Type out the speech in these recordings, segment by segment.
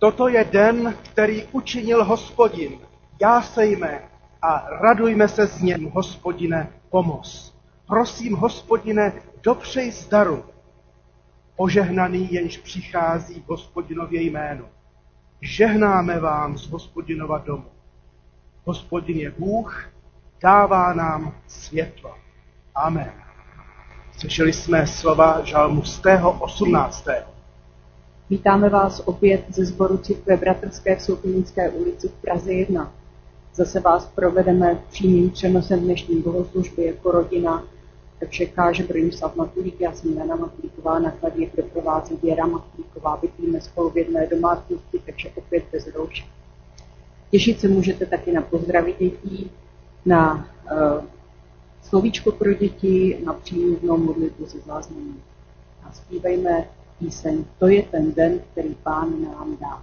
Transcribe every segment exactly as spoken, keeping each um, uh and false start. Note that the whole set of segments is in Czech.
Toto je den, který učinil Hospodin. Jásejme a radujme se z něm, Hospodine, pomoz. Prosím, Hospodine, dopřej zdaru. Požehnaný, jenž přichází v Hospodinově jménu. Žehnáme vám z Hospodinova domu. Hospodin je Bůh, dává nám světlo. Amen. Slyšeli jsme slova žalmu sto osmnáctého. Vítáme vás opět ze sboru Církve bratrské v Sokolnické ulici v Praze jedna. Zase vás provedeme přímým přenosem dnešní bohoslužby jako rodina. Takže káže Bronislav Matulík, já jsem Jana Matulíková, na klavír doprovází Věra Matulíková, bydlíme spolu v jedné domácnosti, takže opět bez roušek. Těšit se můžete taky na pozdravy dětí, na uh, slovíčko pro děti, na přímluvnou modlitbu ze záznamů. A zpívejme píseň To je ten den, který Pán nám dá.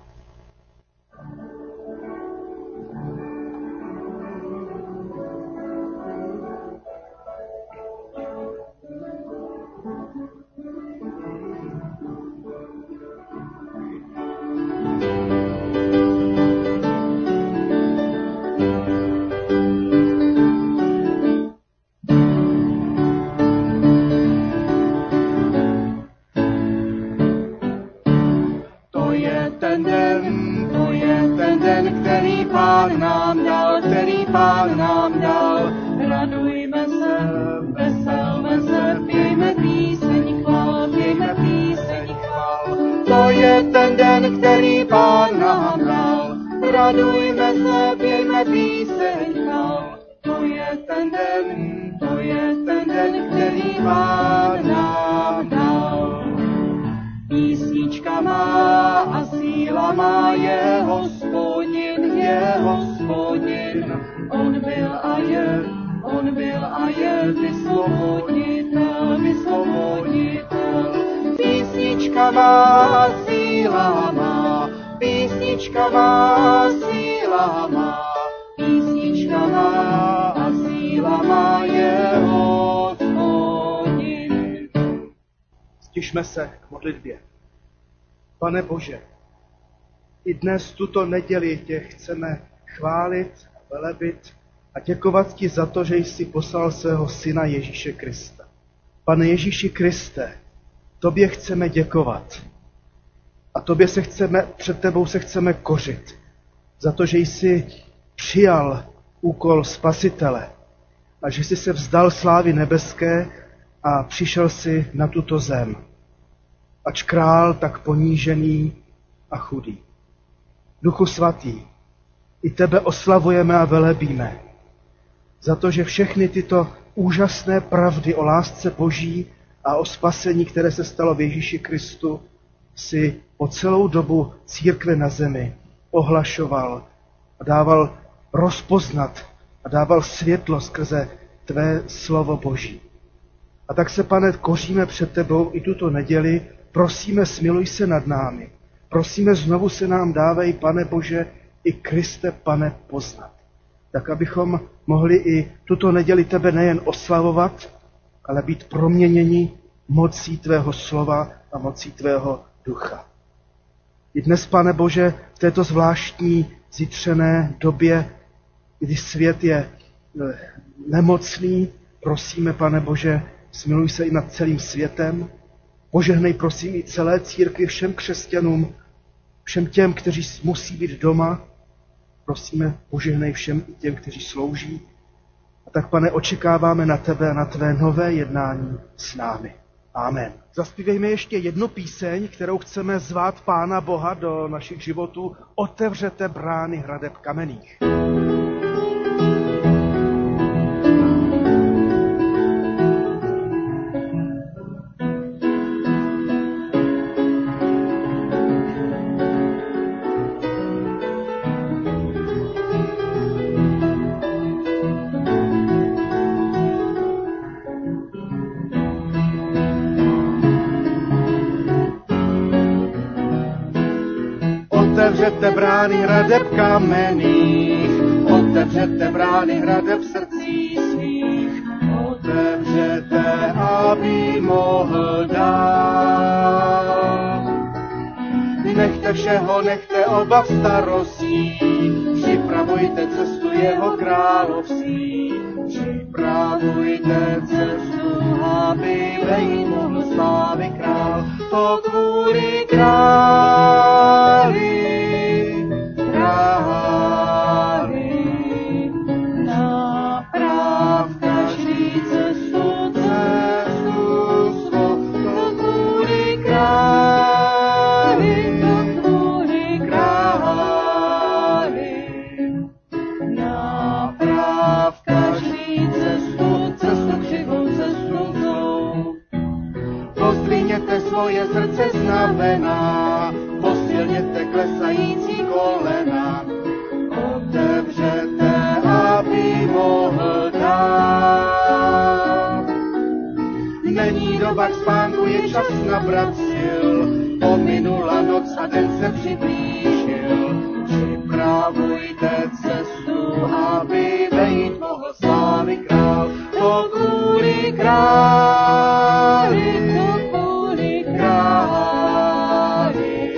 Stišme se k modlitbě. Pane Bože, i dnes tuto neděli tě chceme chválit, velebit a děkovat ti za to, že jsi poslal svého syna Ježíše Krista. Pane Ježíši Kriste, tobě chceme děkovat a tobě se chceme, před tebou se chceme kořit za to, že jsi přijal úkol Spasitele a že jsi se vzdal slávy nebeské a přišel si na tuto zem. Ač král tak ponížený a chudý. Duchu svatý, i tebe oslavujeme a velebíme za to, že všechny tyto úžasné pravdy o lásce Boží a o spasení, které se stalo v Ježíši Kristu, si po celou dobu církve na zemi ohlašoval a dával rozpoznat a dával světlo skrze tvé slovo Boží. A tak se, Pane, koříme před tebou i tuto neděli, prosíme, smiluj se nad námi. Prosíme, znovu se nám dávej, Pane Bože, i Kriste, Pane, poznat. Tak, abychom mohli i tuto neděli tebe nejen oslavovat, ale být proměněni mocí tvého slova a mocí tvého ducha. I dnes, Pane Bože, v této zvláštní zítřené době, kdy svět je nemocný, prosíme, Pane Bože, smiluj se i nad celým světem. Požehnej, prosím, i celé církvi, všem křesťanům, všem těm, kteří musí být doma. Prosíme, požehnej všem i těm, kteří slouží. A tak, Pane, očekáváme na tebe a na tvé nové jednání s námi. Amen. Zaspívejme ještě jednu píseň, kterou chceme zvát Pána Boha do našich životů. Otevřete brány hradeb kamenných. Otevřete brány hradeb kamenných, otevřete brány hradeb srdcí svých, otevřete, aby mohl dát. Nechte nebojte všeho, nechte obav starostí. Připravujte cestu jeho království. Připravujte cestu, aby vejít mohl slávy král. To kvůli králi, králi, naprav každý cestu, cestu svou. To kvůli králi, to kvůli králi, naprav každý cestu, cestu křivou, cestu zlou. Pozdvihněte svoje srdce znamená, posilněte klesající kolena. Otevřete, aby mohl dát. Není doba k spánku, je čas nabrat sil. Pominula noc a den se přiblížil. Připravujte cestu, aby vejít mohl slávy král. To kvůli králi, to kvůli králi.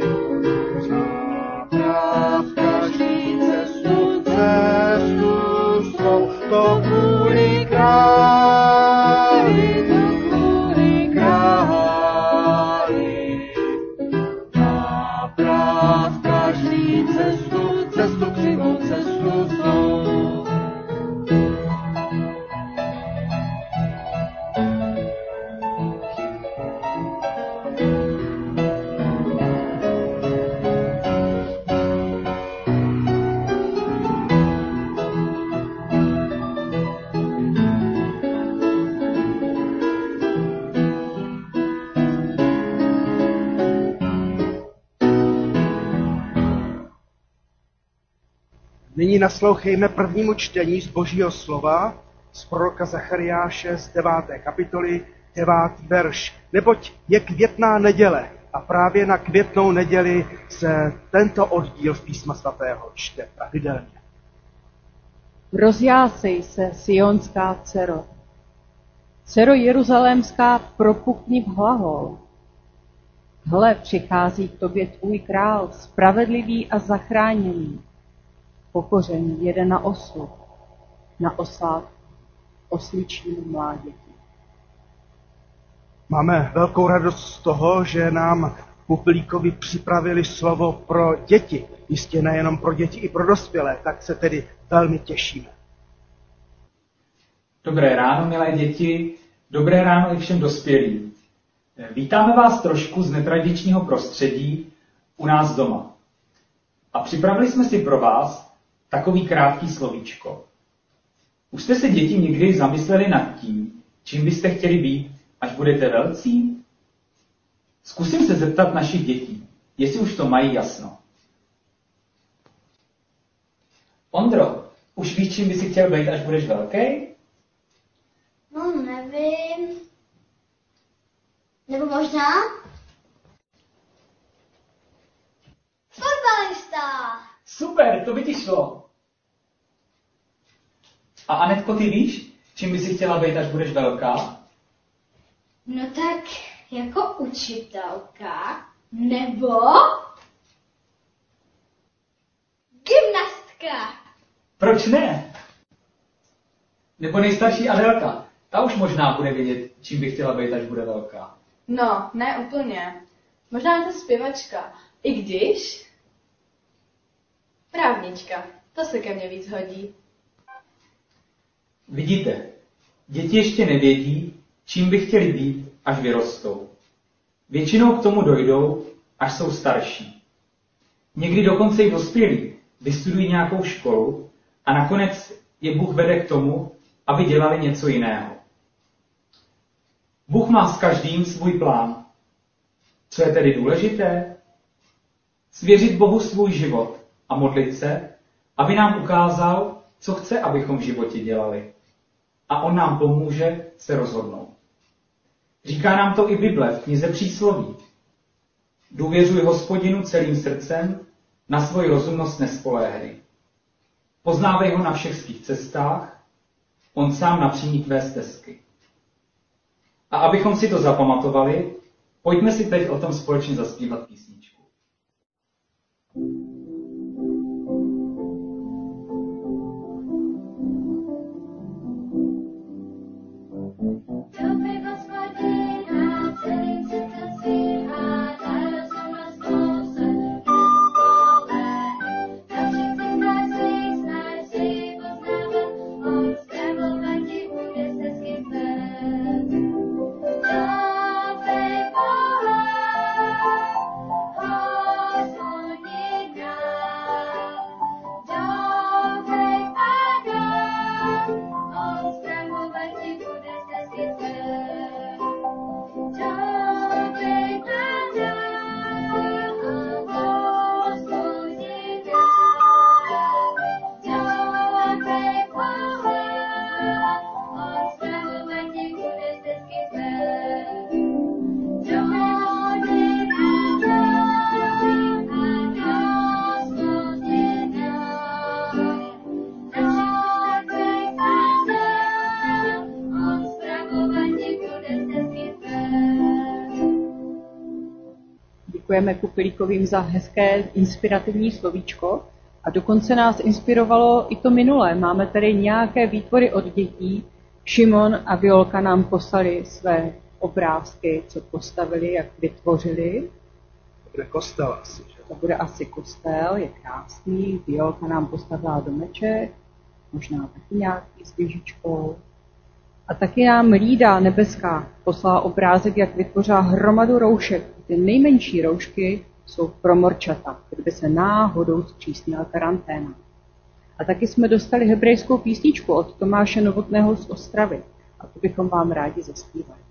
Naprav každý cestu, cestu svou. To kvůli králi, to kvůli králi. Naprav každý cestu, cestu křivou, cestu svou. Nyní naslouchejme prvnímu čtení z Božího slova, z proroka Zachariáše z deváté kapitoly, devátý verš. Neboť je květná neděle a právě na květnou neděli se tento oddíl z písma svatého čte pravidelně. Rozjásej se, sionská dcero. Dcero jeruzalémská, propukni v hlahol. Hle, přichází k tobě tvůj král, spravedlivý a zachráněný. Pokořený jede na oslu, na oslách osličímu mláděti. Máme velkou radost z toho, že nám Pupilíkovi připravili slovo pro děti. Jistě nejenom pro děti, i pro dospělé, tak se tedy velmi těšíme. Dobré ráno, milé děti, dobré ráno i všem dospělým. Vítáme vás trošku z netradičního prostředí u nás doma. A připravili jsme si pro vás takový krátký slovíčko. Už jste se, děti, někdy zamysleli nad tím, čím byste chtěli být, až budete velcí? Zkusím se zeptat našich dětí, jestli už to mají jasno. Ondro, už víš, čím by si chtěl být, až budeš velký? No, nevím. Nebo možná? Fotbalista! Super, to by ti šlo. A Anetko, ty víš, čím by si chtěla být, až budeš velká? No tak jako učitelka nebo gymnastka. Proč ne? Nebo nejstarší Adelka, ta už možná bude vědět, čím by chtěla být, až bude velká. No, ne úplně. Možná je to zpěvačka. I když... Právnička. To se ke mně víc hodí. Vidíte, děti ještě nevědí, čím by chtěli být, až vyrostou. Většinou k tomu dojdou, až jsou starší. Někdy dokonce i dospělí vystudují nějakou školu a nakonec je Bůh vede k tomu, aby dělali něco jiného. Bůh má s každým svůj plán. Co je tedy důležité? Svěřit Bohu svůj život a modlit se, aby nám ukázal, co chce, abychom v životě dělali. A on nám pomůže se rozhodnout. Říká nám to i Bible v knize Přísloví. Důvěřuj Hospodinu celým srdcem, na svoji rozumnost nespoléhej. Poznávej ho na všech svých cestách, on sám napřímí tvé stezky. A abychom si to zapamatovali, pojďme si teď o tom společně zaspívat písničku. Děkujeme Kupilíkovým za hezké inspirativní slovíčko a dokonce nás inspirovalo i to minulé. Máme tady nějaké výtvory od dětí. Šimon a Violka nám poslali své obrázky, co postavili, jak vytvořili. To bude kostel asi, že? To bude asi kostel, je krásný. Violka nám postavila domeček, možná taky nějaký s věžičkou. A taky nám Lída Nebeská poslala obrázek, jak vytvořila hromadu roušek. Ty nejmenší roušky jsou pro morčata, kdyby se náhodou zpřísnila karanténa. A taky jsme dostali hebrejskou písničku od Tomáše Novotného z Ostravy. A to bychom vám rádi zaspívali.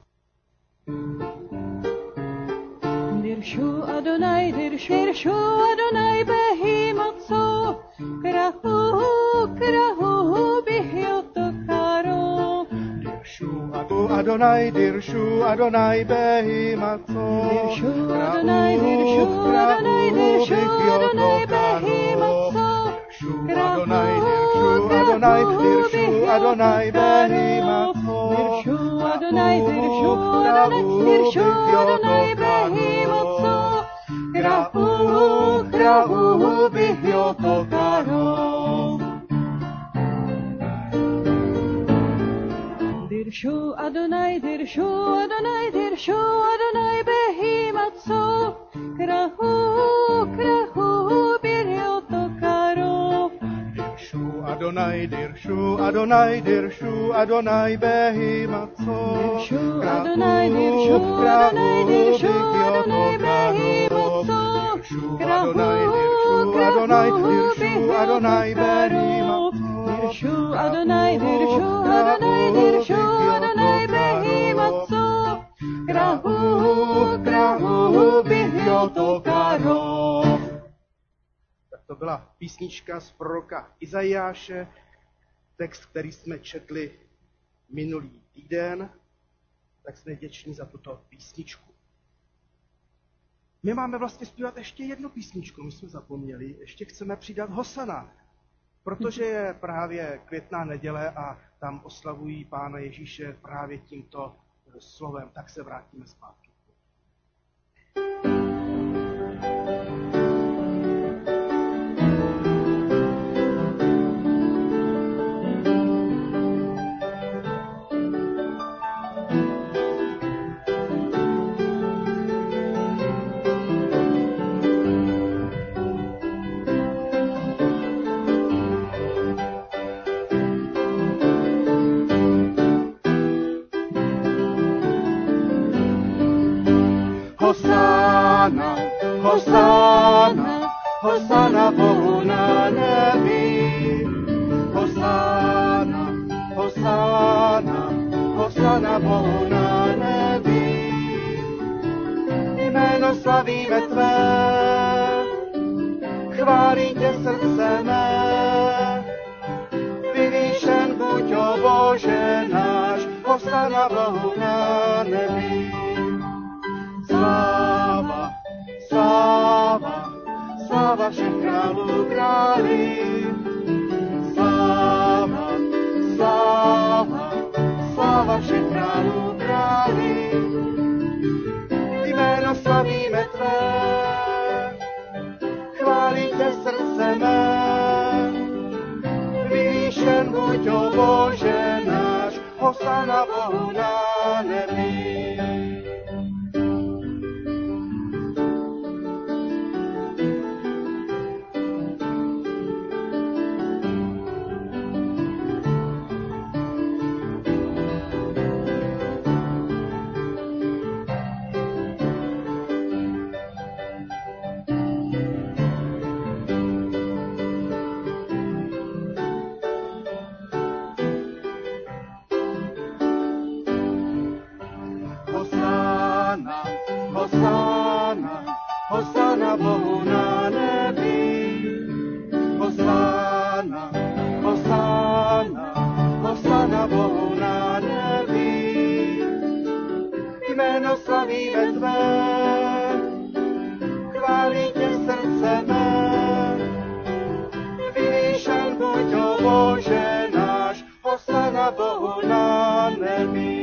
Dirshu Adonai, dirshu, dirshu Adonai behimotso, krahu, krahu bihyotokaro. Dirshu Adonai, dirshu Adonai behimatso, Dirshu Adonai, dirshu Adonai, dirshu Adonai behimotso, Adonai, dirshu Adonai, dirshu Adonai behimatso, Dirshu Adonai, dirshu Adonai, dirshu Adonai behimotso, krahu, krahu bihyotokaro. Dirshu Adonai, dirshu Adonai, dirshu Adonai behimatso, krahu, krahu bihyotokaro. Dirshu Adonai, dirshu Adonai, dirshu Adonai behimatso, Dirshu Adonai, dirshu Adonai, dirshu Adonai behimatso, krahu, krahu bihyotokaro. Dirshu Adonai, dirshu Adonai, dirshu Adonai behimatso, krahu, krahu bihyotokaro. Tak to byla písnička z proroka Izajáše, text, který jsme četli minulý týden, tak jsme vděční za tuto písničku. My máme vlastně zpívat ještě jednu písničku, my jsme zapomněli, ještě chceme přidat Hosana, protože je právě květná neděle a tam oslavují Pána Ježíše právě tímto slovem, tak se vrátíme zpátky. Hosana, Hosana, Hosana Bohu na nebi. Hosana, Hosana, Hosana Bohu na nebi. Jméno slavíme tvé, chválí tě srdce mé. Vyvýšen buď, o Bože náš, Hosana Bohu na nebi. Sláva, sláva, sláva všech králů králi. Sláva, sláva, sláva všech králů králi. Jméno slavíme tvé, chválí tě srdce mé. Vyvýšen buď, o Bože náš, hosana Bohu na nebi. Hosana, hosana Bohu na nebi. Hosana, hosana, hosana Bohu na nebi. Jméno slavíme tvé, chválí tě srdce mé. Vyvýšen buď, o Bože náš, hosana Bohu na nebi.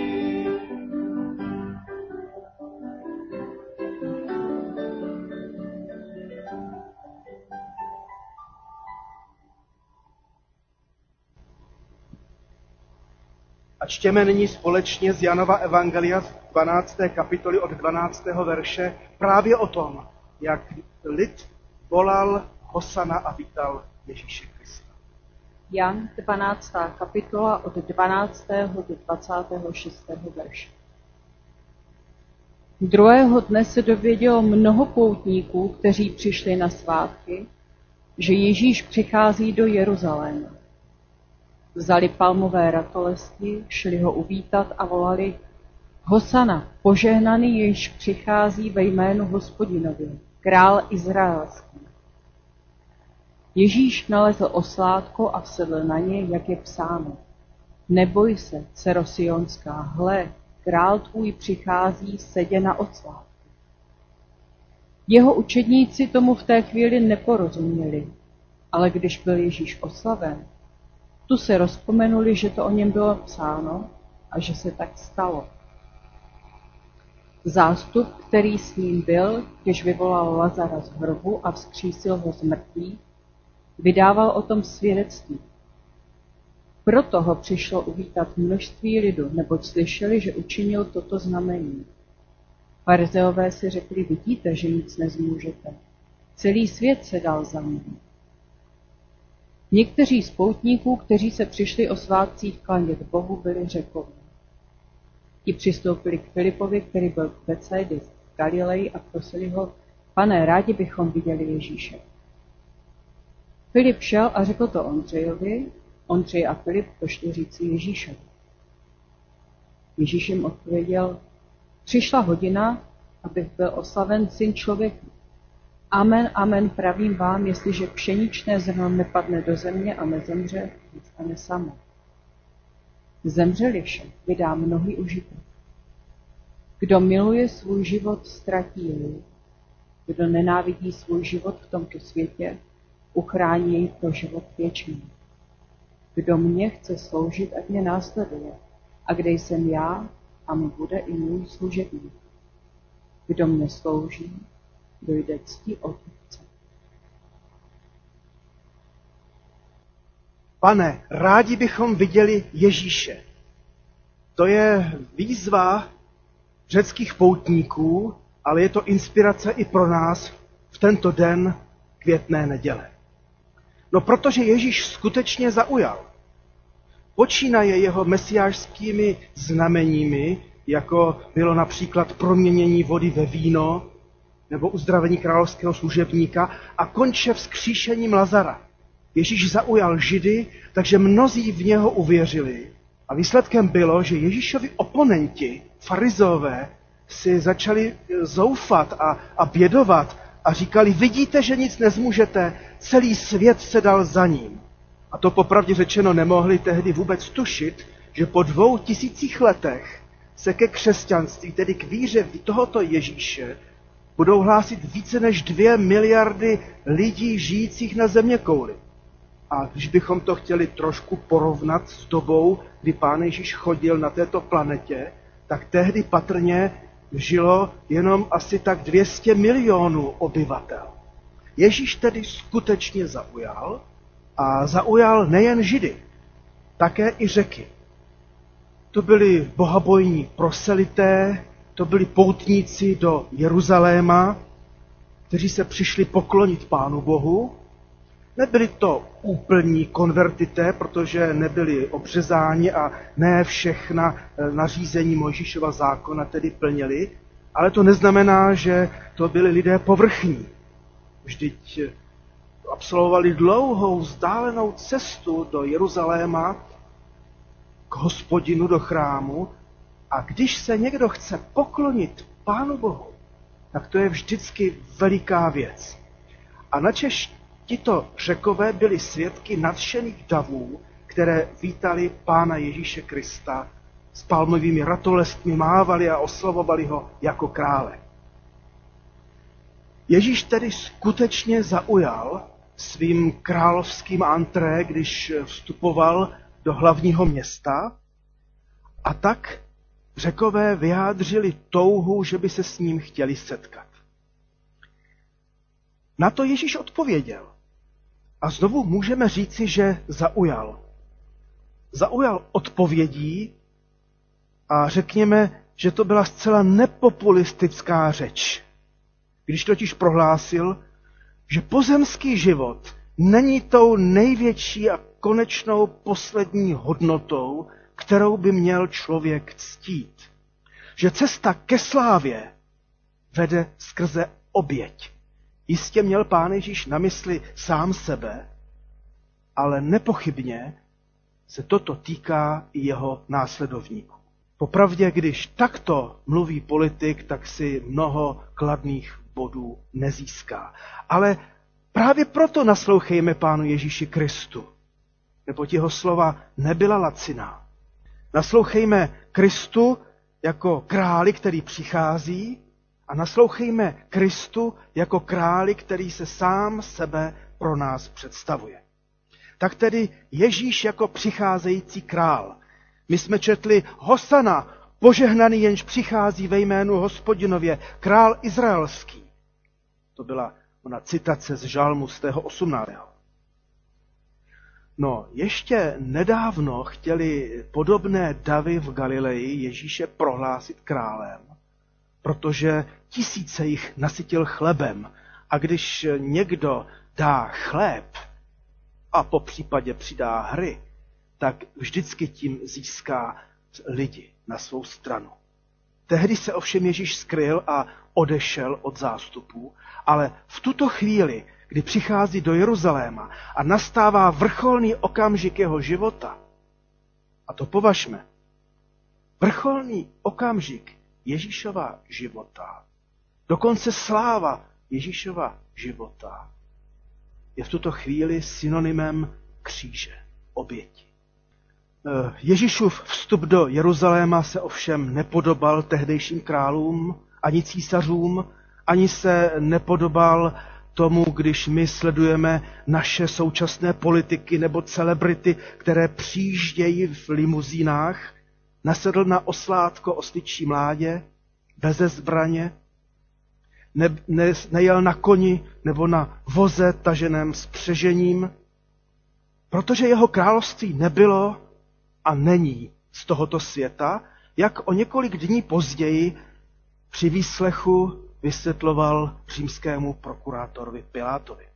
A čtěme nyní společně z Janova evangelia z dvanácté kapitoly od dvanáctého verše právě o tom, jak lid volal hosana a vítal Ježíše Krista. Jan dvanáctá kapitola od dvanáctého do dvacátého šestého verše. Druhého dne se dovědělo mnoho poutníků, kteří přišli na svátky, že Ježíš přichází do Jeruzaléma. Vzali palmové ratolesti, šli ho uvítat a volali: Hosana, požehnaný Ježíš přichází ve jménu Hospodinovi, král izraelský. Ježíš nalezl oslátko a vsedl na ně, jak je psáno: Neboj se, dcero Sionská, hle, král tvůj přichází, sedě na oslátku. Jeho učedníci tomu v té chvíli neporozuměli, ale když byl Ježíš oslaven, tu se rozpomenuli, že to o něm bylo psáno a že se tak stalo. Zástup, který s ním byl, když vyvolal Lazara z hrobu a vzkřísil ho z mrtvých, vydával o tom svědectví. Proto ho přišlo uvítat množství lidu, neboť slyšeli, že učinil toto znamení. Farizeové si řekli: vidíte, že nic nezmůžete. Celý svět se dal za ním. Někteří z poutníků, kteří se přišli o svátcích klanět Bohu, byli Řekové. Ti přistoupili k Filipovi, který byl v Betsaidě v Galileji, a prosili ho: Pane, rádi bychom viděli Ježíše. Filip šel a řekl to Ondřejovi, Ondřej a Filip pošli říci Ježíšovi. Ježíš jim odpověděl: Přišla hodina, abych byl oslaven Syn člověka. Amen, amen, pravím vám, jestliže pšeničné zrno nepadne do země a nezemře, zůstane samo. Zemřeli však vydá mnohý užitek. Kdo miluje svůj život, ztratí jej. Kdo nenávidí svůj život v tomto světě, uchrání jej pro život věčný. Kdo mě chce sloužit, ať mě následuje. A kde jsem já, a mu bude i můj služebník. Kdo mě slouží, dojde cti Otce. Pane, rádi bychom viděli Ježíše. To je výzva řeckých poutníků, ale je to inspirace i pro nás v tento den květné neděle. No protože Ježíš skutečně zaujal. Počínaje jeho mesiášskými znameními, jako bylo například proměnění vody ve víno, nebo uzdravení královského služebníka, a konče vzkříšením Lazara. Ježíš zaujal Židy, takže mnozí v něho uvěřili. A výsledkem bylo, že Ježíšovi oponenti, farizeové, si začali zoufat a, a bědovat a říkali: vidíte, že nic nezmůžete, celý svět se dal za ním. A to popravdě řečeno nemohli tehdy vůbec tušit, že po dvou tisících letech se ke křesťanství, tedy k víře tohoto Ježíše, budou hlásit více než dvě miliardy lidí žijících na zeměkouli. A když bychom to chtěli trošku porovnat s dobou, kdy Pán Ježíš chodil na této planetě, tak tehdy patrně žilo jenom asi tak dvě stě milionů obyvatel. Ježíš tedy skutečně zaujal a zaujal nejen Židy, také i Řeky. To byli bohabojní proselité, to byli poutníci do Jeruzaléma, kteří se přišli poklonit Pánu Bohu. Nebyli to úplní konvertité, protože nebyli obřezáni a ne všechna nařízení Mojžíšova zákona tedy plnili, ale to neznamená, že to byli lidé povrchní. Vždyť absolvovali dlouhou vzdálenou cestu do Jeruzaléma, k Hospodinu, do chrámu, a když se někdo chce poklonit Pánu Bohu, tak to je vždycky veliká věc. A načež tito Řekové byli svědky nadšených davů, které vítali Pána Ježíše Krista, s palmovými ratolestmi mávali a oslavovali ho jako krále. Ježíš tedy skutečně zaujal svým královským antré, když vstupoval do hlavního města, a tak Řekové vyjádřili touhu, že by se s ním chtěli setkat. Na to Ježíš odpověděl. A znovu můžeme říci, že zaujal. Zaujal odpovědí a řekněme, že to byla zcela nepopulistická řeč. Když totiž prohlásil, že pozemský život není tou největší a konečnou poslední hodnotou, kterou by měl člověk ctít. Že cesta ke slávě vede skrze oběť. Jistě měl Pán Ježíš na mysli sám sebe, ale nepochybně se toto týká i jeho následovníků. Popravdě, když takto mluví politik, tak si mnoho kladných bodů nezíská. Ale právě proto naslouchejme Pánu Ježíši Kristu, neboť jeho slova nebyla laciná. Naslouchejme Kristu jako králi, který přichází, a naslouchejme Kristu jako králi, který se sám sebe pro nás představuje. Tak tedy Ježíš jako přicházející král. My jsme četli Hosana, požehnaný, jenž přichází ve jménu Hospodinově, král izraelský. To byla ona citace z žalmu z tého osmnáctého. No, ještě nedávno chtěli podobné davy v Galileji Ježíše prohlásit králem, protože tisíce jich nasytil chlebem. A když někdo dá chléb a po případě přidá hry, tak vždycky tím získá lidi na svou stranu. Tehdy se ovšem Ježíš skryl a odešel od zástupů, ale v tuto chvíli, kdy přichází do Jeruzaléma a nastává vrcholný okamžik jeho života, a to považme, vrcholný okamžik Ježíšova života, dokonce sláva Ježíšova života, je v tuto chvíli synonymem kříže, oběti. Ježíšův vstup do Jeruzaléma se ovšem nepodobal tehdejším králům, ani císařům, ani se nepodobal tomu, když my sledujeme naše současné politiky nebo celebrity, které přijíždějí v limuzínách, nasedl na oslátko osličí mládě, beze zbraně, ne, ne, nejel na koni nebo na voze taženém spřežením, protože jeho království nebylo a není z tohoto světa, jak o několik dní později při výslechu vysvětloval římskému prokurátorovi Pilátovi.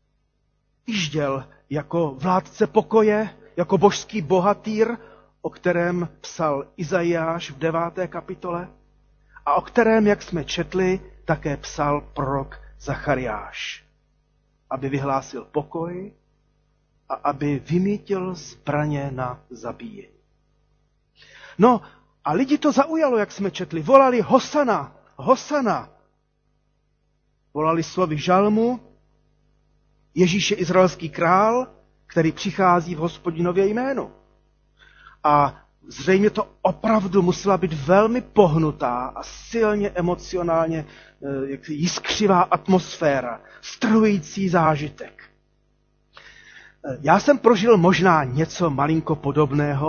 Jížděl jako vládce pokoje, jako božský bohatýr, o kterém psal Izajáš v deváté kapitole a o kterém, jak jsme četli, také psal prorok Zachariáš, aby vyhlásil pokoj a aby vymítil zbraně na zabíjení. No a lidi to zaujalo, jak jsme četli. Volali Hosana, Hosana. Volali slovy žalmu, Ježíš je izraelský král, který přichází v Hospodinově jménu. A zřejmě to opravdu musela být velmi pohnutá a silně emocionálně jiskřivá atmosféra, strhující zážitek. Já jsem prožil možná něco malinko podobného,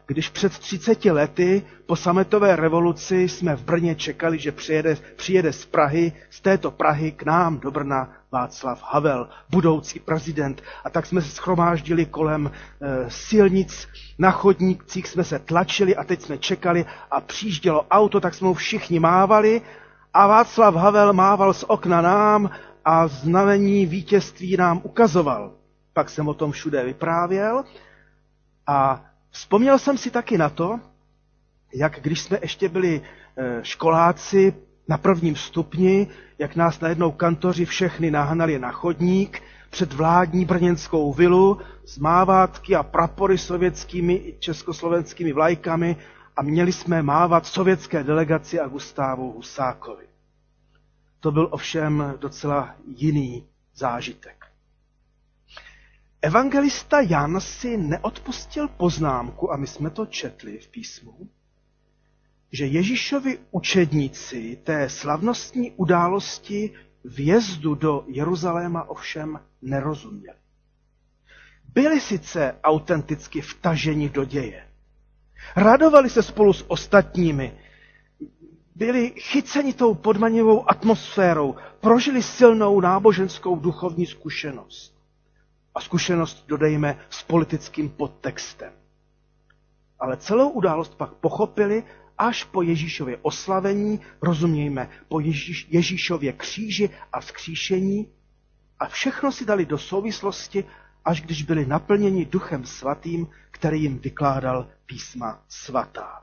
když před třiceti lety po sametové revoluci jsme v Brně čekali, že přijede, přijede z Prahy, z této Prahy k nám do Brna Václav Havel, budoucí prezident. A tak jsme se shromáždili kolem e, silnic, na chodnících jsme se tlačili a teď jsme čekali a přijíždělo auto, tak jsme mu všichni mávali a Václav Havel mával z okna nám a znamení vítězství nám ukazoval. Pak jsem o tom všude vyprávěl a vzpomněl jsem si taky na to, jak když jsme ještě byli školáci na prvním stupni, jak nás najednou kantoři všechny nahnali na chodník před vládní brněnskou vilu s mávátky a prapory sovětskými i československými vlajkami a měli jsme mávat sovětské delegaci a Gustávu Husákovi. To byl ovšem docela jiný zážitek. Evangelista Jan si neodpustil poznámku, a my jsme to četli v písmu, že Ježíšovi učedníci té slavnostní události vjezdu do Jeruzaléma ovšem nerozuměli. Byli sice autenticky vtaženi do děje. Radovali se spolu s ostatními. Byli chyceni tou podmanivou atmosférou. Prožili silnou náboženskou duchovní zkušenost. A zkušenost, dodejme, s politickým podtextem. Ale celou událost pak pochopili až po Ježíšově oslavení, rozumějme, po Ježíš, Ježíšově kříži a vzkříšení, a všechno si dali do souvislosti, až když byli naplněni Duchem Svatým, který jim vykládal písma svatá.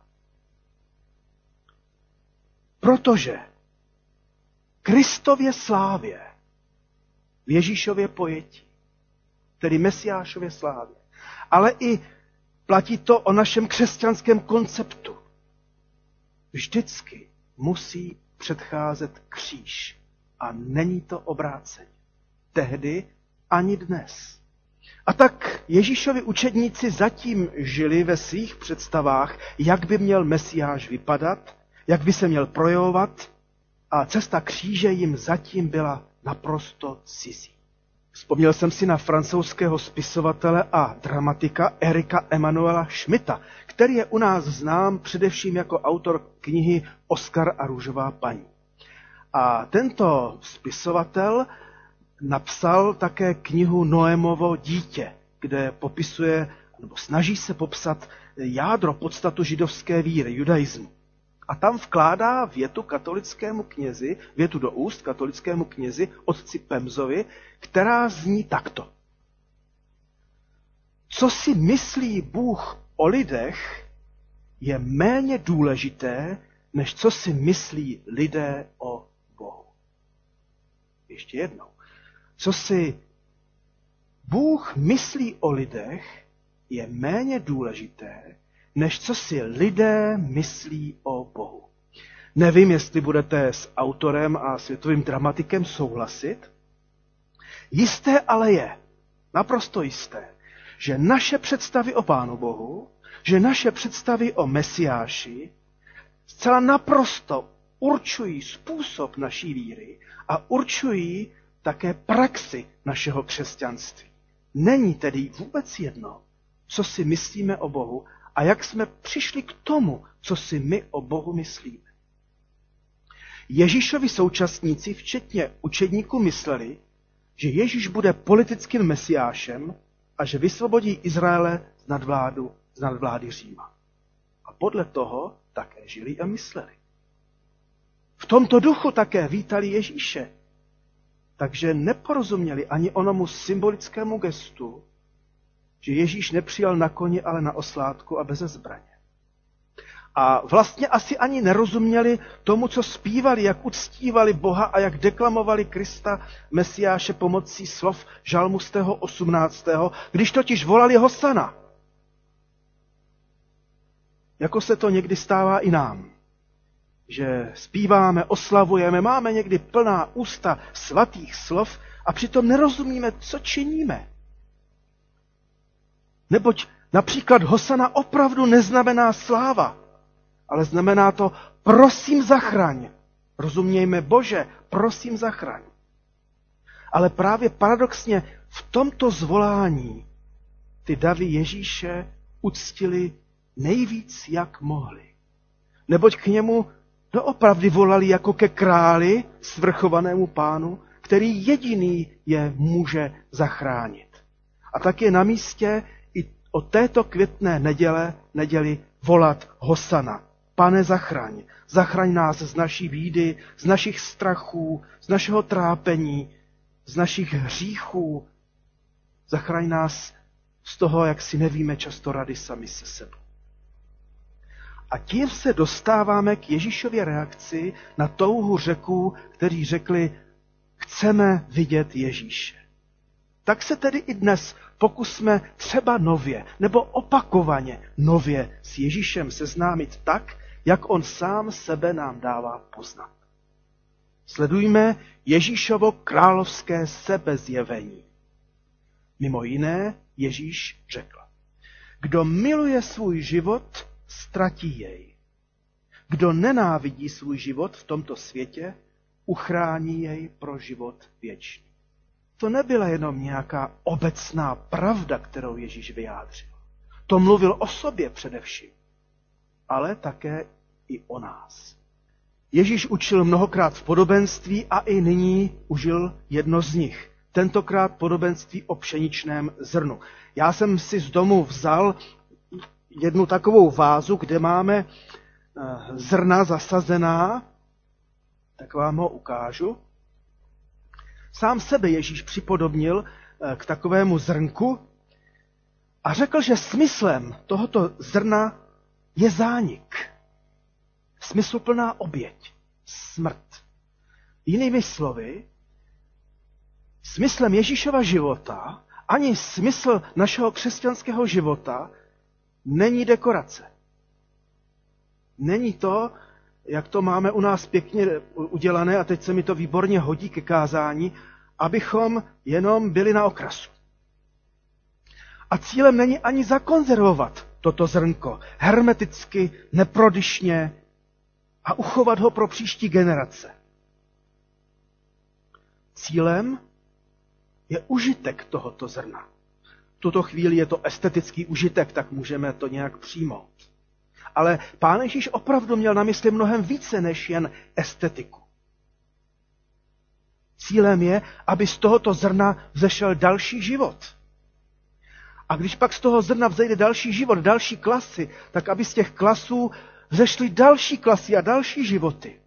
Protože Kristově slávě, v Ježíšově pojetí, tedy Mesiášově slávě, ale i platí to o našem křesťanském konceptu, vždycky musí předcházet kříž. A není to obráceně. Tehdy ani dnes. A tak Ježíšovi učedníci zatím žili ve svých představách, jak by měl Mesiáš vypadat, jak by se měl projevovat, a cesta kříže jim zatím byla naprosto cizí. Vzpomněl jsem si na francouzského spisovatele a dramatika Erika Emanuela Schmidta, který je u nás znám především jako autor knihy Oskar a růžová paní. A tento spisovatel napsal také knihu Noémovo dítě, kde popisuje, nebo snaží se popsat jádro, podstatu židovské víry, judaismu. A tam vkládá větu katolickému knězi, větu do úst katolickému knězi, otci Pemzovi, která zní takto. Co si myslí Bůh o lidech, je méně důležité, než co si myslí lidé o Bohu. Ještě jednou. Co si Bůh myslí o lidech, je méně důležité, než co si lidé myslí o Bohu. Nevím, jestli budete s autorem a světovým dramatikem souhlasit. Jisté ale je, naprosto jisté, že naše představy o Pánu Bohu, že naše představy o Mesiáši zcela naprosto určují způsob naší víry a určují také praxi našeho křesťanství. Není tedy vůbec jedno, co si myslíme o Bohu a jak jsme přišli k tomu, co si my o Bohu myslíme. Ježíšovi současníci, včetně učedníků, mysleli, že Ježíš bude politickým mesiášem a že vysvobodí Izraele z nadvládu, z nadvlády Říma. A podle toho také žili a mysleli. V tomto duchu také vítali Ježíše. Takže neporozuměli ani onomu symbolickému gestu, že Ježíš nepřijal na koni, ale na oslátku a beze zbraně. A vlastně asi ani nerozuměli tomu, co zpívali, jak uctívali Boha a jak deklamovali Krista Mesiáše pomocí slov žalmu osmnáctého když totiž volali Hosana. Jako se to někdy stává i nám. Že zpíváme, oslavujeme, máme někdy plná ústa svatých slov a přitom nerozumíme, co činíme. Neboť například Hosana opravdu neznamená sláva, ale znamená to prosím zachraň. Rozumějme, Bože, prosím zachraň. Ale právě paradoxně v tomto zvolání ty davy Ježíše uctili nejvíc, jak mohli. Neboť k němu doopravdy volali jako ke králi, svrchovanému pánu, který jediný je může zachránit. A tak je na místě i o této květné neděle, neděli volat Hosana. Pane, zachraň. Zachraň nás z naší bídy, z našich strachů, z našeho trápení, z našich hříchů. Zachraň nás z toho, jak si nevíme často rady sami se sebou. A tím se dostáváme k Ježíšově reakci na touhu Řeků, kteří řekli, chceme vidět Ježíše. Tak se tedy i dnes pokusme třeba nově nebo opakovaně nově s Ježíšem seznámit tak, jak on sám sebe nám dává poznat. Sledujme Ježíšovo královské sebezjevení. Mimo jiné Ježíš řekl, kdo miluje svůj život, ztratí jej. Kdo nenávidí svůj život v tomto světě, uchrání jej pro život věčný. To nebyla jenom nějaká obecná pravda, kterou Ježíš vyjádřil. To mluvil o sobě především, ale také i o nás. Ježíš učil mnohokrát v podobenství a i nyní užil jedno z nich. Tentokrát podobenství o pšeničném zrnu. Já jsem si z domu vzal jednu takovou vázu, kde máme zrna zasazená, tak vám ho ukážu. Sám sebe Ježíš připodobnil k takovému zrnku a řekl, že smyslem tohoto zrna je zánik. Smysluplná oběť, smrt. Jinými slovy, smyslem Ježíšova života, ani smysl našeho křesťanského života není dekorace. Není to, jak to máme u nás pěkně udělané, a teď se mi to výborně hodí ke kázání, abychom jenom byli na okrasu. A cílem není ani zakonzervovat toto zrnko hermeticky, neprodyšně a uchovat ho pro příští generace. Cílem je užitek tohoto zrna. V tuto chvíli je to estetický užitek, tak můžeme to nějak přijmout. Ale Pán Ježíš opravdu měl na mysli mnohem více než jen estetiku. Cílem je, aby z tohoto zrna vzešel další život. A když pak z toho zrna vzejde další život, další klasy, tak aby z těch klasů vzešly další klasy a další životy.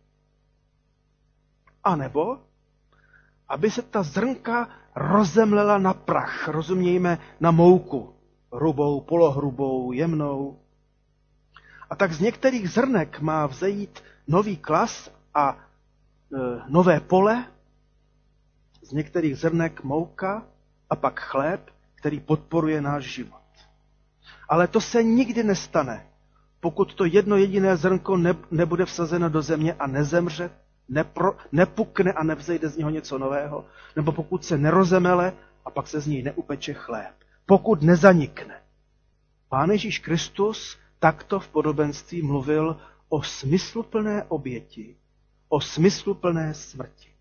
A nebo aby se ta zrnka rozemlela na prach, rozumějme na mouku, hrubou, polohrubou, jemnou. A tak z některých zrnek má vzejít nový klas a e, nové pole, z některých zrnek mouka a pak chléb, který podporuje náš život. Ale to se nikdy nestane, pokud to jedno jediné zrnko ne, nebude vsazeno do země a nezemře, nepro, nepukne a nevzejde z něho něco nového, nebo pokud se nerozemele a pak se z něj neupeče chléb. Pokud nezanikne. Pán Ježíš Kristus takto v podobenství mluvil o smysluplné oběti, o smysluplné smrti.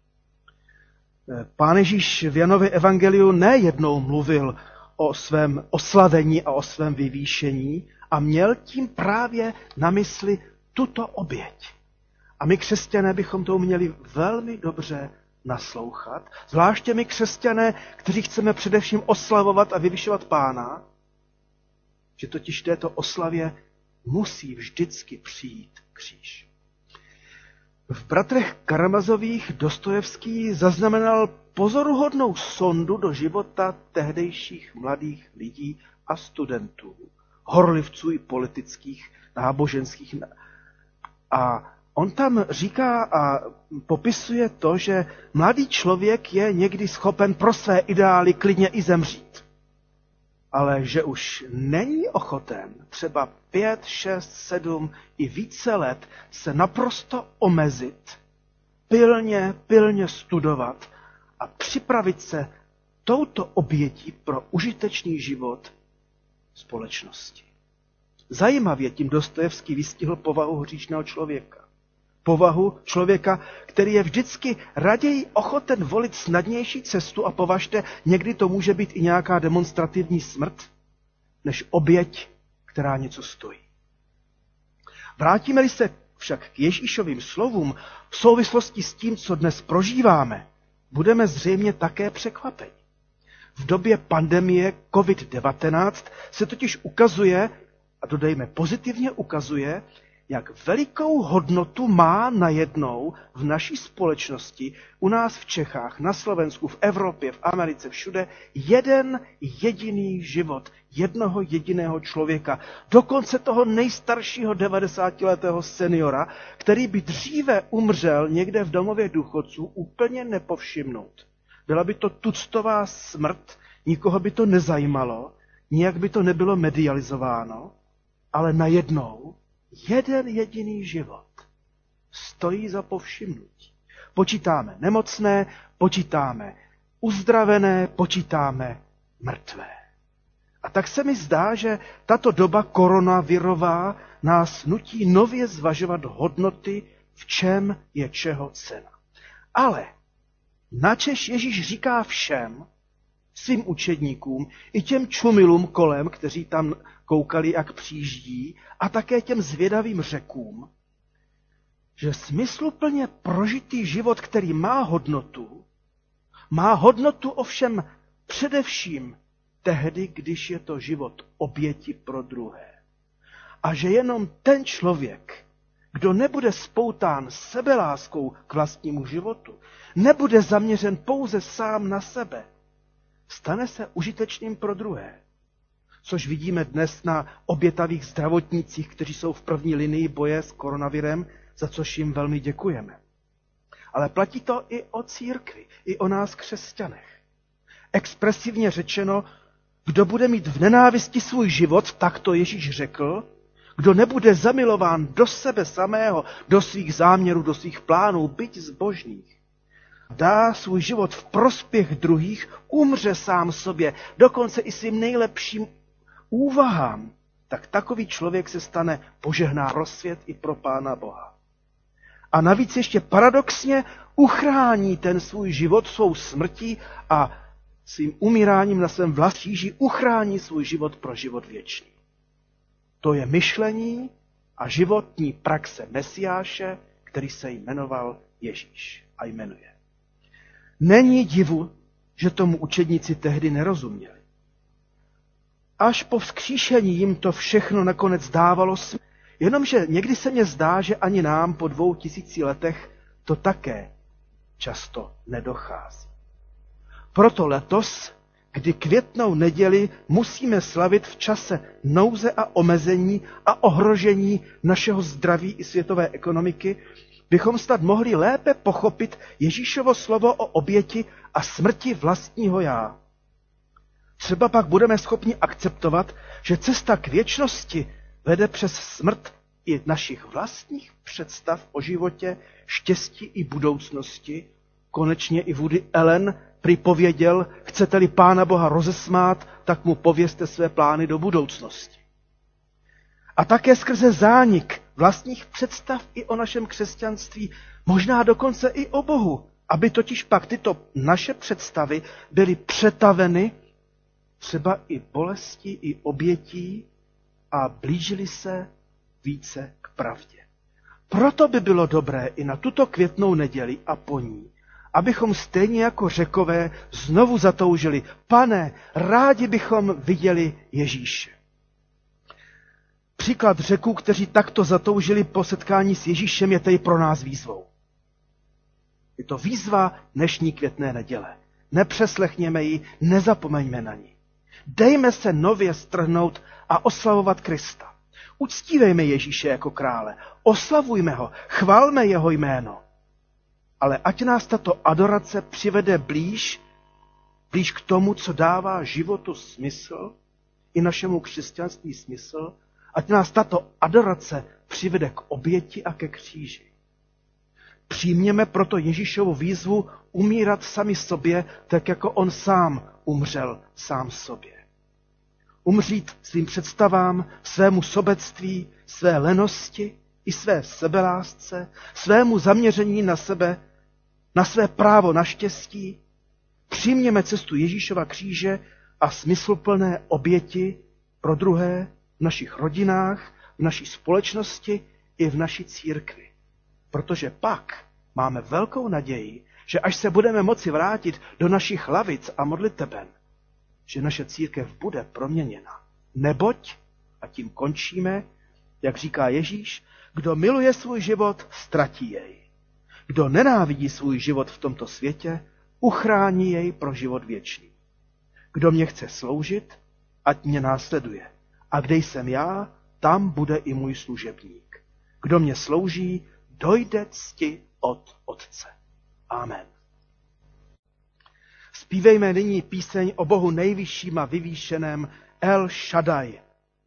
Pán Ježíš v Janově evangeliu nejednou mluvil o svém oslavení a o svém vyvýšení a měl tím právě na mysli tuto oběť. A my křesťané bychom to měli velmi dobře naslouchat, zvláště my křesťané, kteří chceme především oslavovat a vyvyšovat Pána, že totiž této oslavě musí vždycky přijít kříž. V Bratrech Karamazových Dostojevský zaznamenal pozoruhodnou sondu do života tehdejších mladých lidí a studentů, horlivců i politických, náboženských. A on tam říká a popisuje to, že mladý člověk je někdy schopen pro své ideály klidně i zemřít. Ale že už není ochoten třeba pět, šest, sedm i více let se naprosto omezit, pilně, pilně studovat a připravit se touto obětí pro užitečný život společnosti. Zajímavě tím Dostojevský vystihl povahu hříšného člověka. Povahu člověka, který je vždycky raději ochoten volit snadnější cestu a považte, někdy to může být i nějaká demonstrativní smrt, než oběť, která něco stojí. Vrátíme-li se však k Ježíšovým slovům v souvislosti s tím, co dnes prožíváme, budeme zřejmě také překvapeni. V době pandemie covid devatenáct se totiž ukazuje, a dodejme pozitivně ukazuje, jak velikou hodnotu má najednou v naší společnosti, u nás v Čechách, na Slovensku, v Evropě, v Americe, všude, jeden jediný život, jednoho jediného člověka, dokonce toho nejstaršího devadesátiletého seniora, který by dříve umřel někde v domově důchodců úplně nepovšimnout. Byla by to tuctová smrt, nikoho by to nezajímalo, nijak by to nebylo medializováno, ale najednou jeden jediný život stojí za povšimnutí. Počítáme nemocné, počítáme uzdravené, počítáme mrtvé. A tak se mi zdá, že tato doba koronavirová nás nutí nově zvažovat hodnoty, v čem je čeho cena. Ale načež Ježíš říká všem svým učedníkům i těm čumilům kolem, kteří tam koukali, jak přijíždí, a také těm zvědavým Řekům, že smysluplně prožitý život, který má hodnotu, má hodnotu ovšem především tehdy, když je to život oběti pro druhé. A že jenom ten člověk, kdo nebude spoután sebeláskou k vlastnímu životu, nebude zaměřen pouze sám na sebe, stane se užitečným pro druhé. Což vidíme dnes na obětavých zdravotnících, kteří jsou v první linii boje s koronavirem, za což jim velmi děkujeme. Ale platí to i o církvi, i o nás křesťanech. Expresivně řečeno, kdo bude mít v nenávisti svůj život, tak to Ježíš řekl, kdo nebude zamilován do sebe samého, do svých záměrů, do svých plánů, byť zbožných, dá svůj život v prospěch druhých, umře sám sobě, dokonce i svým nejlepším úvahám, tak takový člověk se stane požehná pro svět i pro Pána Boha. A navíc ještě paradoxně uchrání ten svůj život svou smrtí a svým umíráním na svém vlastním kříži uchrání svůj život pro život věčný. To je myšlení a životní praxe Mesiáše, který se jmenoval Ježíš a jmenuje. Není divu, že tomu učedníci tehdy nerozuměli. Až po vzkříšení jim to všechno nakonec dávalo smysl. Jenomže někdy se mně zdá, že ani nám po dvou tisíci letech to také často nedochází. Proto letos, kdy květnou neděli musíme slavit v čase nouze a omezení a ohrožení našeho zdraví i světové ekonomiky, bychom snad mohli lépe pochopit Ježíšovo slovo o oběti a smrti vlastního já. Třeba pak budeme schopni akceptovat, že cesta k věčnosti vede přes smrt i našich vlastních představ o životě, štěstí i budoucnosti. Konečně i Woody Allen připověděl, chcete-li Pána Boha rozesmát, tak mu povězte své plány do budoucnosti. A také skrze zánik vlastních představ i o našem křesťanství, možná dokonce i o Bohu, aby totiž pak tyto naše představy byly přetaveny třeba i bolestí, i obětí a blížily se více k pravdě. Proto by bylo dobré i na tuto květnou neděli a po ní, abychom stejně jako Řekové znovu zatoužili, Pane, rádi bychom viděli Ježíše. Příklad Řeků, kteří takto zatoužili po setkání s Ježíšem, je tedy pro nás výzvou. Je to výzva dnešní květné neděle. Nepřeslechněme ji, nezapomeňme na ní. Dejme se nově strhnout a oslavovat Krista. Uctívejme Ježíše jako krále, oslavujme ho, chvalme jeho jméno. Ale ať nás tato adorace přivede blíž, blíž k tomu, co dává životu smysl, i našemu křesťanství smysl, ať nás tato adorace přivede k oběti a ke kříži. Přijměme proto Ježíšovu výzvu umírat sami sobě, tak jako on sám umřel sám sobě. Umřít svým představám, svému sobectví, své lenosti i své sebelásce, svému zaměření na sebe, na své právo na štěstí. Přijměme cestu Ježíšova kříže a smysluplné oběti pro druhé v našich rodinách, v naší společnosti i v naší církvi. Protože pak máme velkou naději, že až se budeme moci vrátit do našich lavic a modliteben, že naše církev bude proměněna. Neboť, a tím končíme, jak říká Ježíš, kdo miluje svůj život, ztratí jej. Kdo nenávidí svůj život v tomto světě, uchrání jej pro život věčný. Kdo mě chce sloužit, ať mě následuje. A kde jsem já, tam bude i můj služebník. Kdo mě slouží, dojde cti od Otce. Amen. Zpívejme nyní píseň o Bohu nejvyšším a vyvýšeném El Shaddai.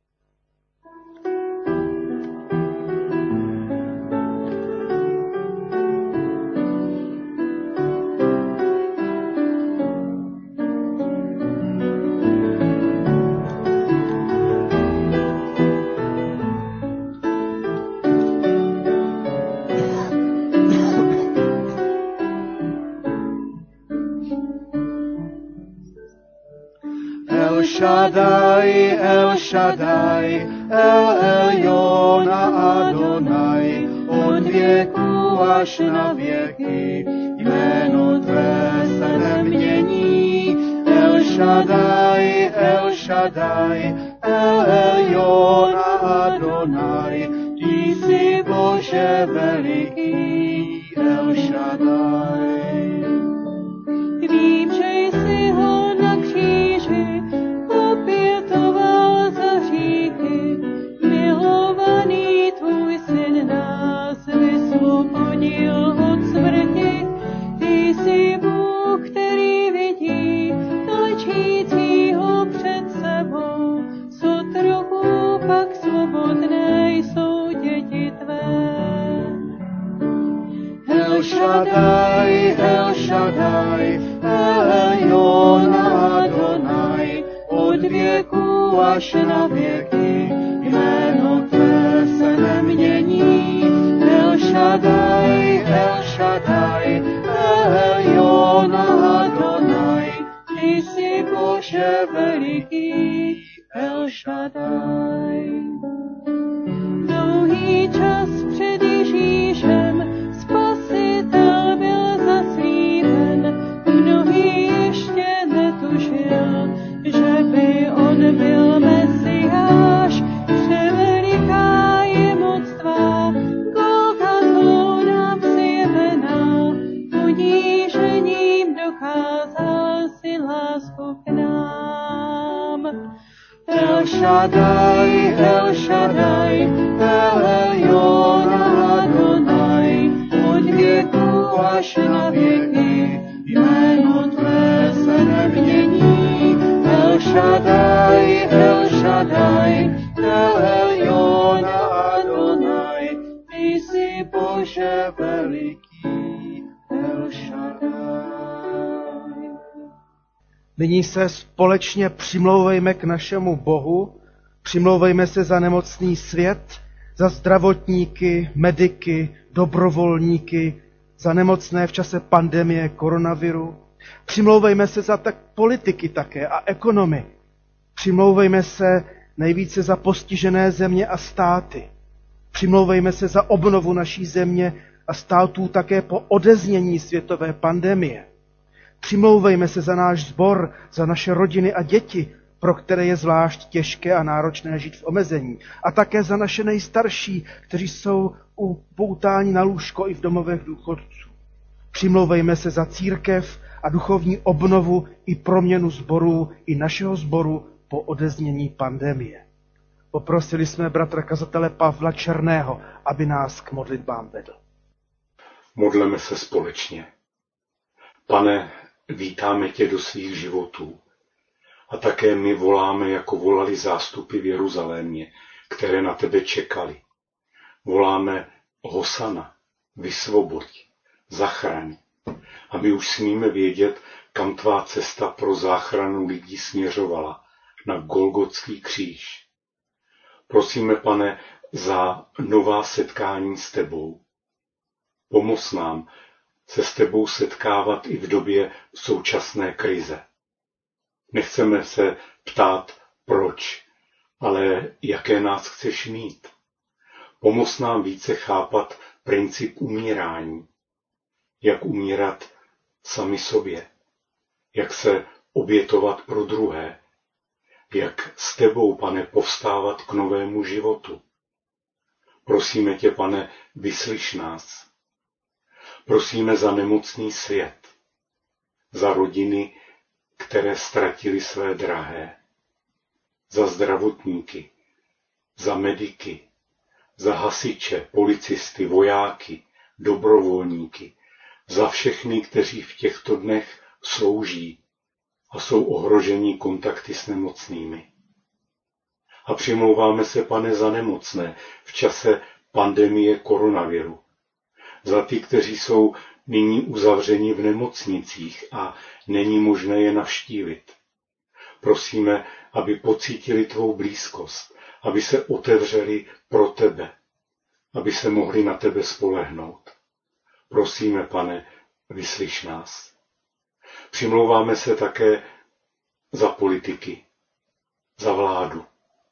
El Shaddai, El Shaddai, El Elyon Adonai, od věku až na věky, jméno tvé se nemění. El Shaddai, El Shaddai, El Elyon Adonai, ty jsi Bože veliký, El Shaddai. Vím, že jsi ho na kříži obětoval za hříchy, milovaný tvůj syn nás vysvobodil od smrti. Ty jsi Bůh, který vidí tlačícího před sebou, co trochu pak svobodné jsou děti tvé. El Shaddai, El Shaddai, El Elyon Adonai, od věku až na věky, jméno tvé se nemění. El Shaddai, El Shaddai, El Elyon Adonai, ty jsi Bože veliký, El Shaddai. Dlouhý čas před Ježíšem Spasitel byl zaslíben, mnohý ještě netušil, že by on byl Mesiáš. Převeliká je moc tvá, Golgatou nám zjevená, ponížením dokázal si lásku k nám. El Shaddai, El Shaddai, El Elyon Adonai, od věku až na věky, jméno tvé se nemění. El Shaddai, El Shaddai, El Elyon Adonai, ty jsi Bože veliký, El Shaddai. Nyní se společně přimlouvejme k našemu Bohu, přimlouvejme se za nemocný svět, za zdravotníky, mediky, dobrovolníky, za nemocné v čase pandemie koronaviru. Přimlouvejme se za tak politiky také a ekonomy. Přimlouvejme se nejvíce za postižené země a státy. Přimlouvejme se za obnovu naší země a států také po odeznění světové pandemie. Přimlouvejme se za náš sbor, za naše rodiny a děti, pro které je zvlášť těžké a náročné žít v omezení. A také za naše nejstarší, kteří jsou upoutáni na lůžko i v domovech důchodců. Přimlouvejme se za církev a duchovní obnovu i proměnu sborů i našeho sboru po odeznění pandemie. Poprosili jsme bratra kazatele Pavla Černého, aby nás k modlitbám vedl. Modleme se společně. Pane, vítáme tě do svých životů. A také my voláme, jako volali zástupy v Jeruzalémě, které na tebe čekali. Voláme Hosana, vysvoboď, zachraň. A my už smíme vědět, kam tvá cesta pro záchranu lidí směřovala, na Golgotský kříž. Prosíme, Pane, za nová setkání s tebou. Pomoz nám se s tebou setkávat i v době současné krize. Nechceme se ptát proč, ale jaké nás chceš mít. Pomoz nám více chápat princip umírání. Jak umírat sami sobě. Jak se obětovat pro druhé. Jak s tebou, Pane, povstávat k novému životu. Prosíme tě, Pane, vyslyš nás. Prosíme za nemocný svět. Za rodiny, které ztratili své drahé. Za zdravotníky. Za mediky. Za hasiče, policisty, vojáky, dobrovolníky. Za všechny, kteří v těchto dnech slouží a jsou ohroženi kontakty s nemocnými. A přimlouváme se, Pane, za nemocné v čase pandemie koronaviru. Za ty, kteří jsou nyní uzavřeni v nemocnicích a není možné je navštívit. Prosíme, aby pocítili tvou blízkost, aby se otevřeli pro tebe, aby se mohli na tebe spolehnout. Prosíme, Pane, vyslyš nás. Přimlouváme se také za politiky, za vládu,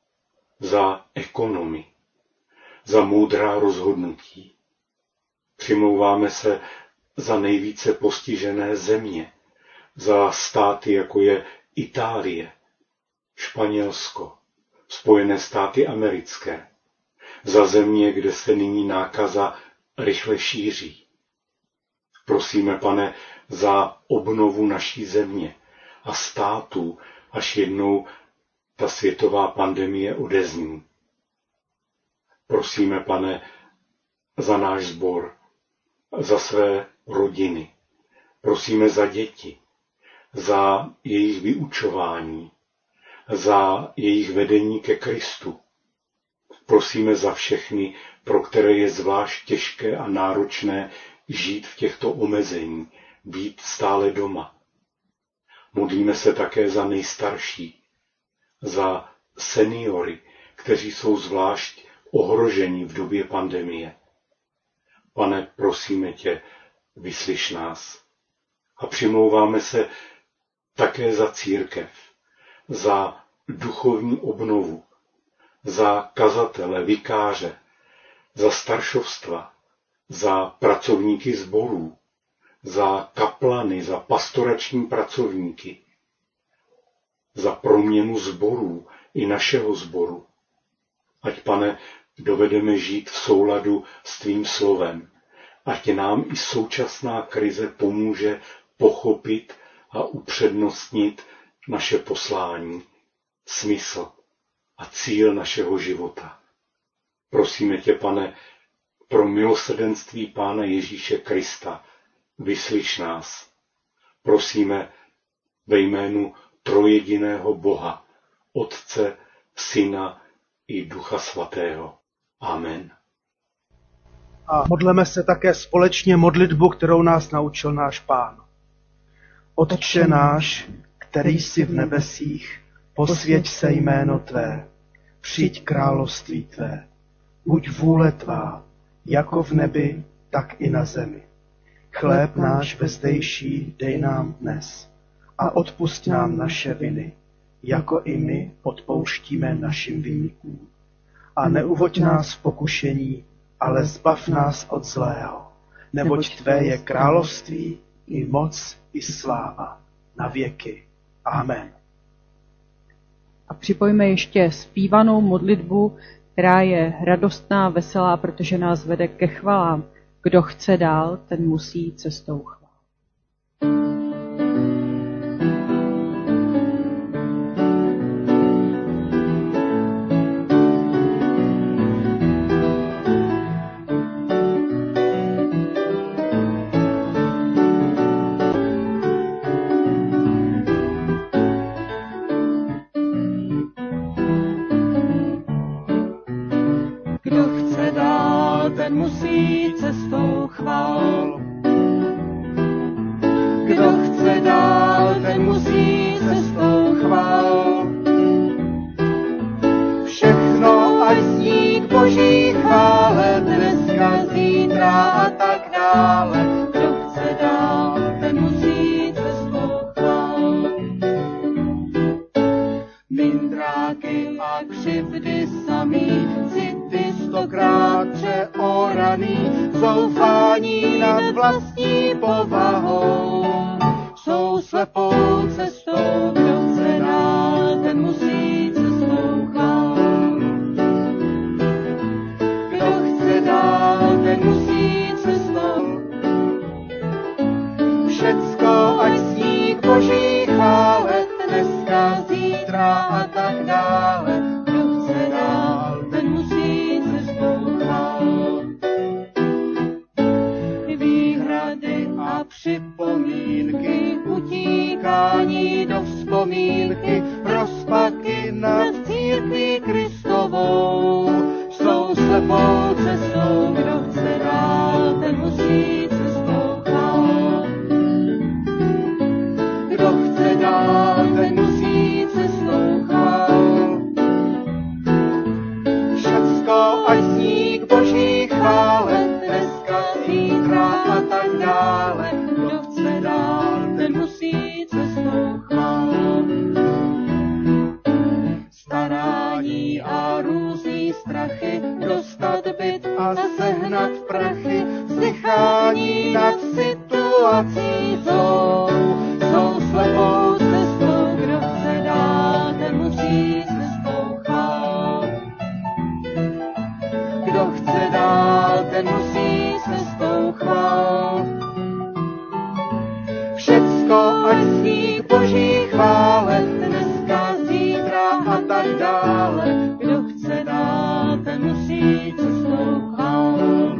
za ekonomii, za moudrá rozhodnutí. Přimlouváme se za nejvíce postižené země, za státy, jako je Itálie, Španělsko, Spojené státy americké, za země, kde se nyní nákaza rychle šíří. Prosíme, Pane, za obnovu naší země a států, až jednou ta světová pandemie odezní. Prosíme, Pane, za náš sbor, za své rodiny. Prosíme za děti, za jejich vyučování, za jejich vedení ke Kristu. Prosíme za všechny, pro které je zvlášť těžké a náročné žít v těchto omezení, být stále doma. Modlíme se také za nejstarší, za seniory, kteří jsou zvlášť ohroženi v době pandemie. Pane, prosíme tě, vyslyš nás. A přimlouváme se také za církev, za duchovní obnovu, za kazatele, vikáře, za staršovstva, za pracovníky sborů, za kaplany, za pastorační pracovníky, za proměnu sborů i našeho sboru. Ať, Pane, dovedeme žít v souladu s tvým slovem. Ať nám i současná krize pomůže pochopit a upřednostnit naše poslání, smysl a cíl našeho života. Prosíme tě, Pane, pro milosrdenství Pána Ježíše Krista, vyslyš nás. Prosíme ve jménu trojjediného Boha, Otce, Syna i Ducha Svatého. Amen. A modleme se také společně modlitbu, kterou nás naučil náš Pán. Otče náš, který jsi v nebesích, posvěť se jméno tvé, přijď království tvé, buď vůle tvá, jako v nebi, tak i na zemi. Chléb náš vezdejší dej nám dnes a odpusť nám naše viny, jako i my odpouštíme našim viníkům. A neuvoď nás v pokušení, ale zbav nás od zlého, neboť tvé je království, i moc, i sláva, na věky. Amen. A připojme ještě zpívanou modlitbu, která je radostná, veselá, protože nás vede ke chvalám. Kdo chce dál, ten musí cestou chvál. My mindráky a křivdy samý, city stokrát přeoraný, zoufání nad vlastní povahou. Jsou slepou cestou, kdo chce dál, ten musí cestou chál. Kdo chce dál, ten musí cestou. Všecko, ať zní k boží chvále, dneska, zítra a tak dále. Kdo chce dál, ten musí cestou chvál. Výhrady a připomínky, utíkání do vzpomínky, rozpaky nad církví Kristovou. Jsou slepou cestou, kdo chce dál, ten musí cestou chvál. Kdo chce dál, ten musí cestou chvál. Všecko, ať zní k boží chvále, dneska, zítra a tak dále. Kdo chce dál, ten musí cestou chvál. Starání a různý strachy, dostat byt a sehnat prachy, vzdychání nad situací zlou. Jsou slepou cestou, kdo chce dál, ten musí cestou chvál. Kdo chce dál, ten musí cestou chvál. Všecko, ať zní k boží chvále, dneska, zítra a tak dále. Kdo chce dál, ten musí cestou chvál.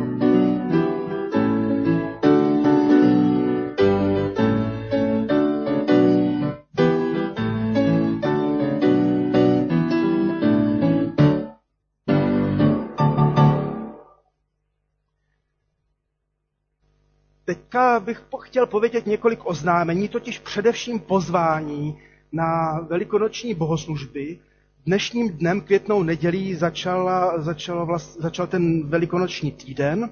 Teďka bych chtěl povědět několik oznámení, totiž především pozvání na velikonoční bohoslužby. Dnešním dnem, květnou nedělí, začala, začalo vlast, začal ten velikonoční týden.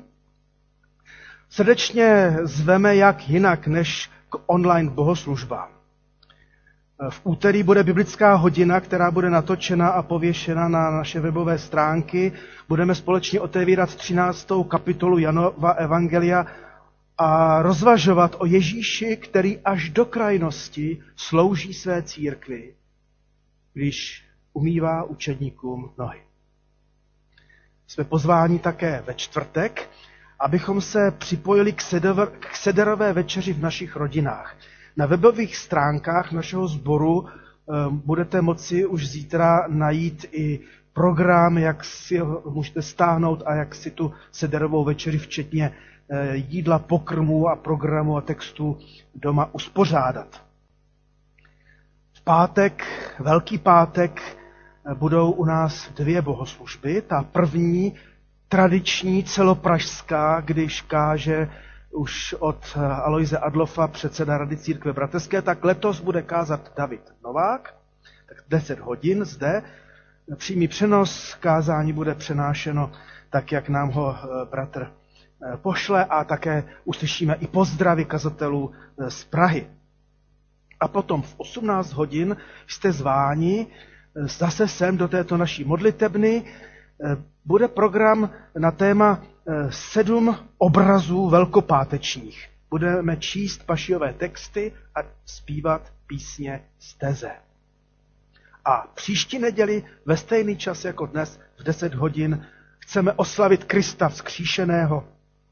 Srdečně zveme jak jinak než k online bohoslužbám. V úterý bude biblická hodina, která bude natočena a pověšena na naše webové stránky. Budeme společně otevírat třináctou kapitolu Janova evangelia a rozvažovat o Ježíši, který až do krajnosti slouží své církvi, když umývá učedníkům nohy. Jsme pozváni také ve čtvrtek, abychom se připojili k, sedov, k sederové večeři v našich rodinách. Na webových stránkách našeho sboru e, budete moci už zítra najít i program, jak si ho můžete stáhnout a jak si tu sederovou večeři včetně e, jídla, pokrmu a programu a textu doma uspořádat. V pátek, Velký pátek, budou u nás dvě bohoslužby. Ta první, tradiční, celopražská, když káže už od Aloise Adlofa, předseda Rady církve bratrské, tak letos bude kázat David Novák, tak deset hodin zde. Přímý přenos kázání bude přenášeno tak, jak nám ho bratr pošle, a také uslyšíme i pozdravy kazatelů z Prahy. A potom v osmnáct hodin jste zváni zase sem do této naší modlitebny. Bude program na téma sedm obrazů velkopátečních. Budeme číst pašiové texty a zpívat písně z teze. A příští neděli ve stejný čas jako dnes v deset hodin chceme oslavit Krista vzkříšeného.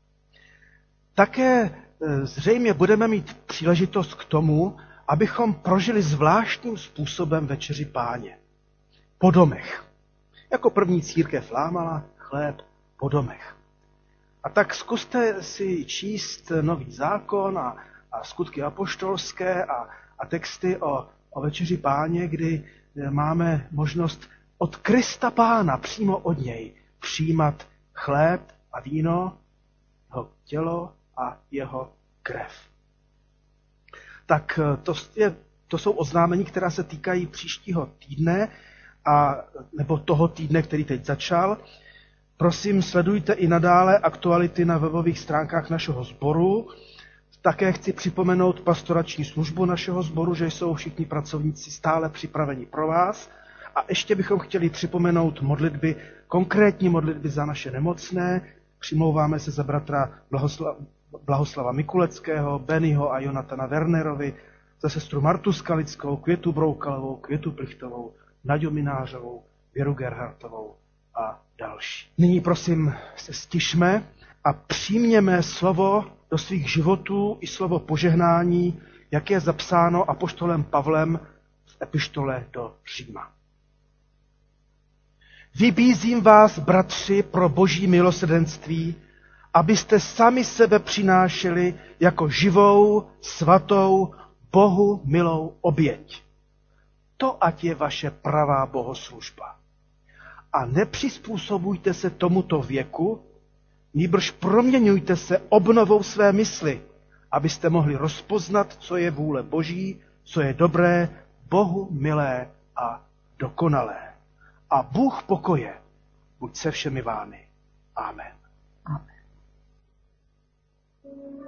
Také zřejmě budeme mít příležitost k tomu, abychom prožili zvláštním způsobem večeři Páně. Po domech. Jako první církev lámala chléb po domech. A tak zkuste si číst Nový zákon a, a skutky apoštolské a, a texty o, o večeři Páně, kdy máme možnost od Krista Pána, přímo od něj, přijímat chléb a víno, jeho tělo a jeho krev. Tak to, je, to jsou oznámení, která se týkají příštího týdne, a, nebo toho týdne, který teď začal. Prosím, sledujte i nadále aktuality na webových stránkách našeho sboru. Také chci připomenout pastorační službu našeho sboru, že jsou všichni pracovníci stále připraveni pro vás. A ještě bychom chtěli připomenout modlitby, konkrétní modlitby za naše nemocné. Přimlouváme se za bratra Blahoslava, Blahoslava Mikuleckého, Bennyho a Jonatana Wernerovi, za sestru Martu Skalickou, Květu Broukalovou, Květu Plichtovou, Naďu Minářovou, Věru Gerhartovou a další. Nyní prosím se stišme a přijměme slovo do svých životů i slovo požehnání, jak je zapsáno apoštolem Pavlem v epištole do Říma. Vybízím vás, bratři, pro boží milosrdenství, abyste sami sebe přinášeli jako živou, svatou, Bohu milou oběť. To ať je vaše pravá bohoslužba. A nepřizpůsobujte se tomuto věku, nýbrž proměňujte se obnovou své mysli, abyste mohli rozpoznat, co je vůle Boží, co je dobré, Bohu milé a dokonalé. A Bůh pokoje buď se všemi vámi. Amen. Amen.